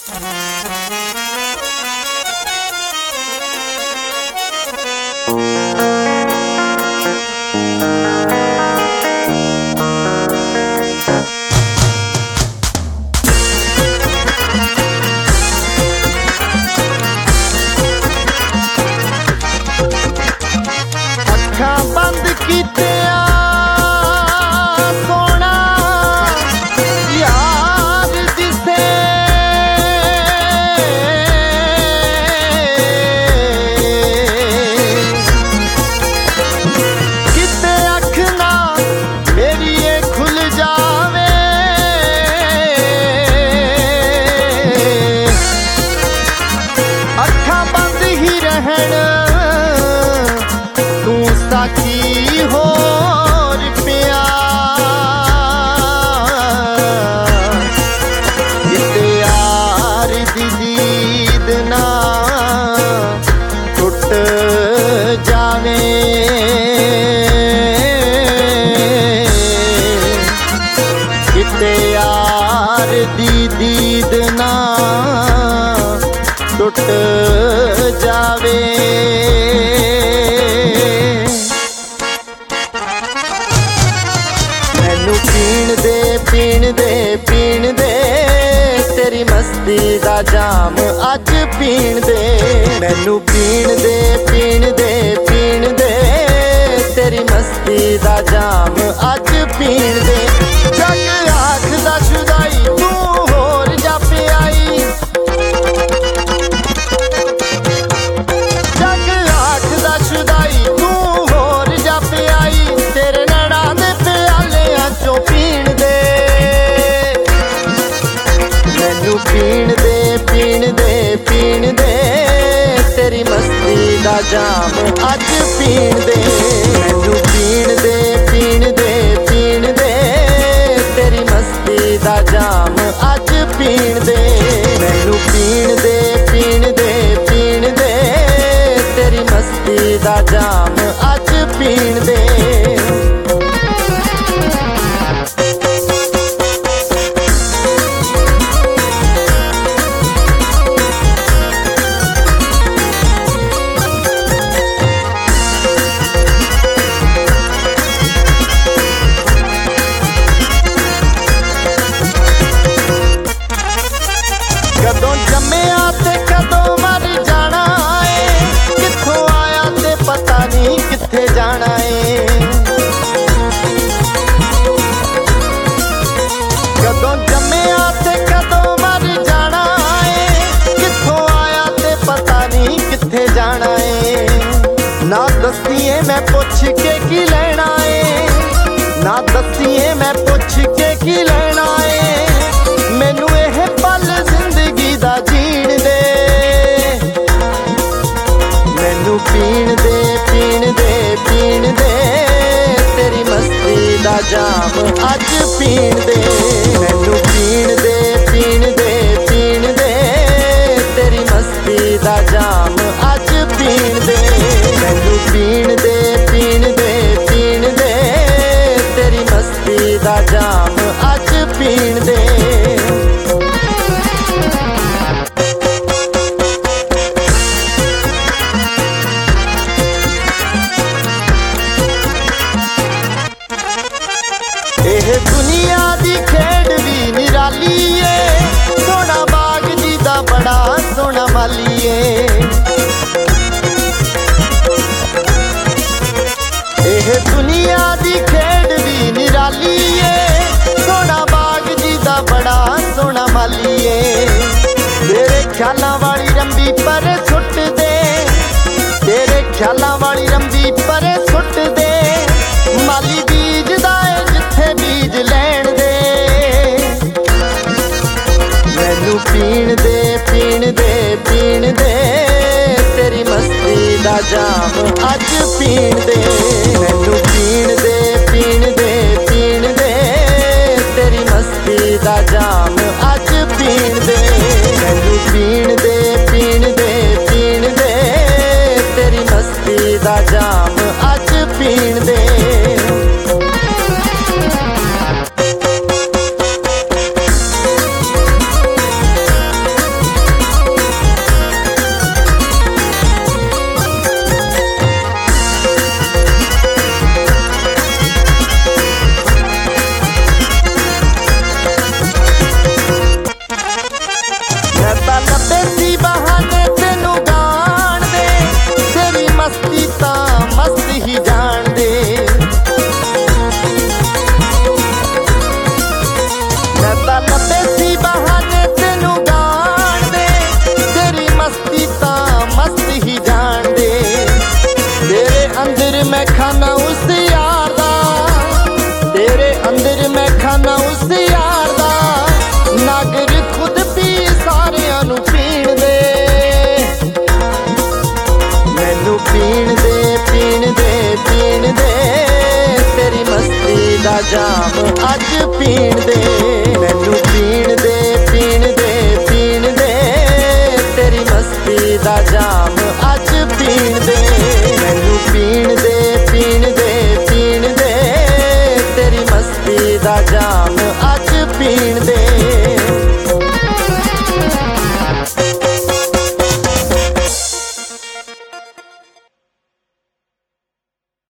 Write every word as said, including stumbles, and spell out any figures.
ਅੱਖਾਂ ਬੰਦ ਕੀਤਿਆਂ ਸੋਹਣਾ ਯਾਰ ਦਿਸੇ, ਕਿਤੇ ਅੱਖ ਨਾ ਮੇਰੀ ਏ ਖੁੱਲ ਜਾਵੇ, ਅੱਖਾਂ ਬੰਦ ਹੀ ਰਹਿਣ ਤੂੰ ਸਾਖੀ ਹੋਰ ਪਿਆ, ਕਿਤੇ ਯਾਰ ਦੀ ਦੀਦ ਨਾ ਟੁੱਟ ਜਾਵੇ, ਕਿਤੇ ਯਾਰ ਦੀ ਦੀਦ ਨਾ ਟੁੱਟ ਜਾਵੇ। ਮੈਨੂੰ ਪੀਣ ਦੇ ਪੀਣ ਦੇ ਪੀਣ ਦੇ ਤੇਰੀ ਮਸਤੀ ਦਾ ਜਾਮ ਅੱਜ ਪੀਣ ਦੇ, ਮੈਨੂੰ ਪੀਣ ਦੇ ਪੀਣ ਦੇ ਪੀਣ ਦੇ ਤੇਰੀ ਮਸਤੀ ਦਾ ਜਾਮ ਅੱਜ ਪੀਣ ਦੇ। ਜੱਗ ਆਖਦਾ ਸ਼ੁਦਾਈ ਤੂੰ ਹੋਰ ਜੱਪ ਆਈ, ਜੱਗ ਆਖਦਾ ਸ਼ੁਦਾਈ ਤੂੰ ਹੋਰ ਜੱਪ ਆਈ, ਤੇਰੇ ਨੈਣਾਂ ਦੇ ਪਿਆਲਿਆਂ ਚੋਂ ਪੀਣ ਦੇ, ਮੈਨੂੰ ਪੀਣ ਦੇ ਪੀਣ ਦੇ ਪੀਣ ਦੇ ਤੇਰੀ ਮਸਤੀ ਦਾ ਜਾਮ ਅੱਜ ਪੀਣ ਦੇ, ਮੈਨੂੰ ਪੀਣ ਦੇ ਪੀਣ ਦੇ ਪੀਣ ਦੇ ਤੇਰੀ ਮਸਤੀ ਦਾ ਜਾਮ ਅੱਜ ਪੀਣ ਦੇ, ਮੈਨੂੰ ਪੀਣ ਦੇ ਪੀਣ ਦੇ ਪੀਣ ਦੇ ਤੇਰੀ ਮਸਤੀ ਦਾ ਜਾਮ ਅੱਜ ਪੀਣ ਦੇ। ਕਦੋਂ ਜੰਮਿਆ ਤੇ ਕਦੋਂ ਮਰ ਜਾਣਾ ਏ, ਕਿੱਥੋਂ ਆਇਆ ਤੇ ਪਤਾ ਨਹੀਂ ਕਿੱਥੇ ਜਾਣਾ ਏ, ਕਦੋਂ ਜੰਮਿਆ ਤੇ ਕਦੋਂ ਮਰ ਜਾਣਾ ਏ, ਕਿੱਥੋਂ ਆਇਆ ਤੇ ਪਤਾ ਨਹੀਂ ਕਿੱਥੇ ਜਾਣਾ ਏ। ਨਾ ਦੱਸੀਏ ਮੈਂ ਪੁੱਛ ਕੇ ਕੀ ਲੈਣਾ ਏ, ਨਾ ਦੱਸੀਏ ਮੈਂ ਪੁੱਛ ਕੇ ਕੀ ਲੈਣਾ ਏ, ਮੈਨੂੰ ਇਹ ਪਲ ਜ਼ਿੰਦਗੀ ਦਾ ਜੀਣ ਦੇ, ਮੈਨੂੰ ਪੀਣ ਦੇ ਪੀਣ ਦੇ ਪੀਣ ਦੇ ਤੇਰੀ ਮਸਤੀ ਦਾ ਜਾਮ ਅੱਜ ਪੀਣ ਦੇ, ਮੈਨੂੰ ਪੀਣ ਦੇ ਪੀਣ ਦੇ ਪੀਣ ਦੇ ਤੇਰੀ ਮਸਤੀ ਦਾ ਜਾਮ ਅੱਜ ਪੀਣ ਦੇ, ਮੈਨੂੰ ਪੀਣ ਦੇ ਪੀਣ ਦੇ ਪੀਣ ਦੇ ਤੇਰੀ ਮਸਤੀ ਦਾ ਜਾਮ ਅੱਜ ਪੀਣ ਦੇ। ਇਹ ਦੁਨੀਆ ਦੀ ਖੇਡ ਵੀ ਨਿਰਾਲੀ ਏ, ਸੋਹਣਾ ਬਾਗ ਜੀ ਦਾ ਬੜਾ ਸੋਹਣਾ ਮਾਲੀ ਏ, ਇਹ ਦੁਨੀਆ ਦੀ ਖੇਡ ਵੀ ਨਿਰਾਲੀ ਏ, ਸੋਹਣਾ ਬਾਗ ਜੀ ਦਾ ਬੜਾ ਸੋਹਣਾ ਮਾਲੀ ਏ, ਤੇਰੇ ਖਿਆਲਾਂ ਵਾਲੀ ਰੰਬੀ ਪਰੇ ਸੁੱਟ ਦੇ, ਤੇਰੇ ਖਿਆਲਾਂ ਵਾਲੀ ਰੰਬੀ ਪਰੇ ਸੁੱਟ ਦੇ, ਮਾਲੀ ਬੀਜਦਾ ਏ ਜਿੱਥੇ ਬੀਜ ਲੈਣ ਦੇ, ਮੈਨੂੰ ਪੀਣ ਦੇ ਪੀਣ ਦੇ ਪੀਣ ਦੇ ਤੇਰੀ ਮਸਤੀ ਦਾ ਜਾਮ ਅੱਜ ਪੀਣ ਦੇ, ਮੈਨੂੰ ਪੀਣ ਦੇ ਪੀਣ ਦੇ ਪੀਣ ਦੇ ਤੇਰੀ ਮਸਤੀ ਦਾ ਜਾਮ ਅੱਜ ਪੀਣ ਦੇ, ਮੈਨੂੰ ਪੀਣ ਦੇ ਪੀਣ ਦੇ ਪੀਣ ਦੇ ਤੇਰੀ ਮਸਤੀ ਦਾ ਜਾਮ ਅੱਜ ਪੀਣ ਦੇ। मेरा लबे सी बहाने तेनू गाण दे, तेरी मस्ती तां मस्त ही जान दे। तेरे अंदर मैं खाना उस यार दा, तेरे अंदर मैं खाना उस यार दा, नागर खुद पी सारियां नू पीण दे। मैनू पीण दे पीण दे पीण दे, तेरी मस्ती दा जाम अज पीण दे। मैनू पीण दे पीण दे पीण दे, तेरी मस्ती दा जाम अज पीण दे। मैनू पीण दे पीण दे पीण दे, तेरी मस्ती दा जाम